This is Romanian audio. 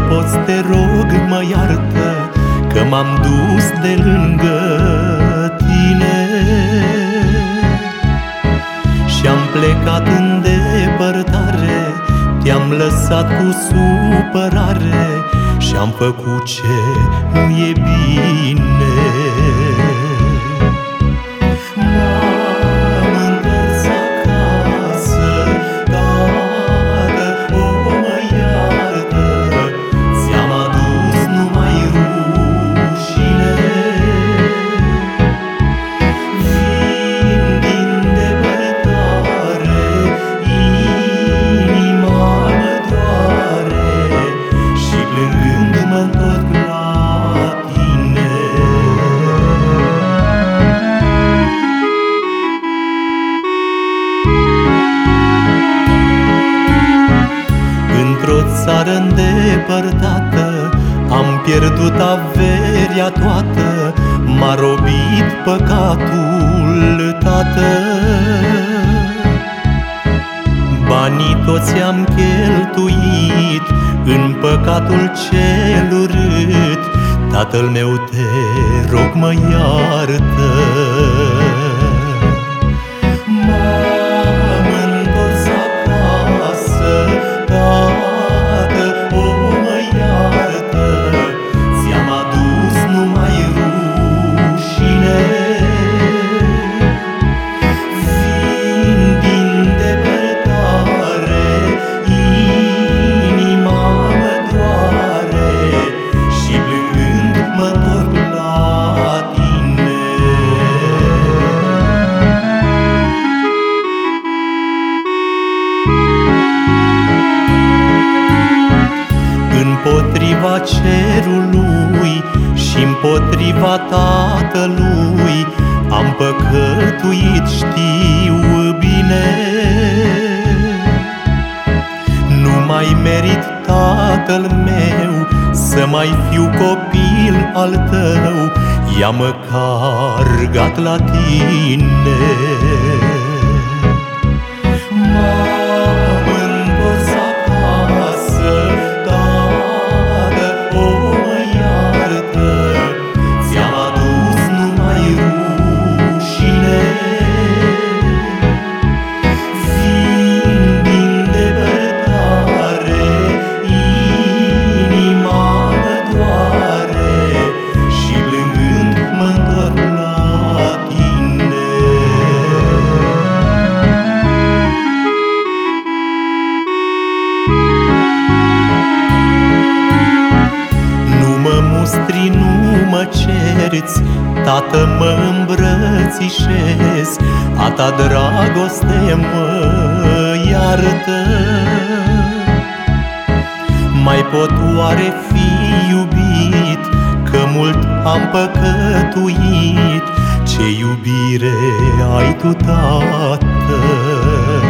poți, te rog, mă iartă, că m-am dus de lângă tine și-am plecat în depărtare. Te-am lăsat cu supărare și-am făcut ce nu e bine. M-am întors acasă, tată, o, mă iartă, ți-am adus numai rușine. Vin din depărtare, inima mă doare și plângând mă întorc la tine. Într-o țară îndepărtată am pierdut averia toată, m-a robit păcatul, tată. Banii toți am cheltuit în păcatul cel urât. Tatăl meu, te rog, mă iartă. M-am întors acasă, tată, o, mă iartă, ți-am adus numai rușine. Vin din depărtare, inima mă doare și plângând mă întorc la tine. Împotriva cerului și împotriva Tatălui am păcătuit, știu bine. Nu mai merit, Tatăl meu, să mai fiu copil al tău. Ia măcar gat la tine. M-am întors acasă, tată, o, mă iartă, ți-am adus numai rușine. Vin din depărtare, inima mă doare și plângând mă întorc la tine. Nu mă mustri, nu mă cerți, tată, mă îmbrățișez, a ta dragoste mă iartă. Mai pot oare fi iubit, că mult am păcătuit? Ce iubire ai tu, tată!